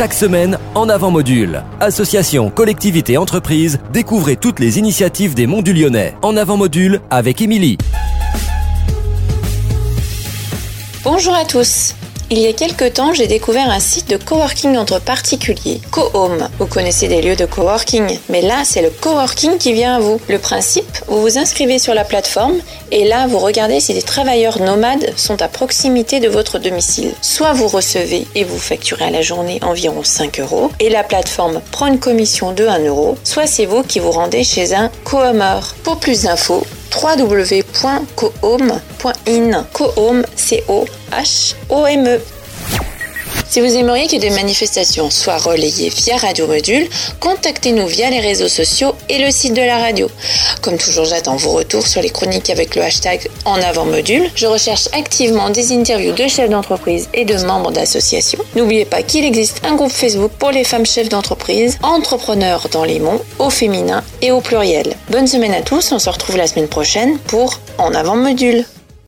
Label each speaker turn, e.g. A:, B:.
A: Chaque semaine, En Avant Module. Association, collectivités, entreprises, découvrez toutes les initiatives des Monts du Lyonnais. En Avant Module avec Émilie.
B: Bonjour à tous. Il y a quelques temps, j'ai découvert un site de coworking entre particuliers, CoHome. Vous connaissez des lieux de coworking, mais là, c'est le coworking qui vient à vous. Le principe, vous vous inscrivez sur la plateforme et là, vous regardez si des travailleurs nomades sont à proximité de votre domicile. Soit vous recevez et vous facturez à la journée environ 5 € et la plateforme prend une commission de 1 €, soit c'est vous qui vous rendez chez un cohomeur. Pour plus d'infos, www.cohome.in. CoHome, C-O-H-O-M-E. Si vous aimeriez que des manifestations soient relayées via Radio Module, contactez-nous via les réseaux sociaux et le site de la radio. Comme toujours, j'attends vos retours sur les chroniques avec le hashtag En Avant Module. Je recherche activement des interviews de chefs d'entreprise et de membres d'associations. N'oubliez pas qu'il existe un groupe Facebook pour les femmes chefs d'entreprise, entrepreneurs dans les monts, au féminin et au pluriel. Bonne semaine à tous, on se retrouve la semaine prochaine pour En Avant Module.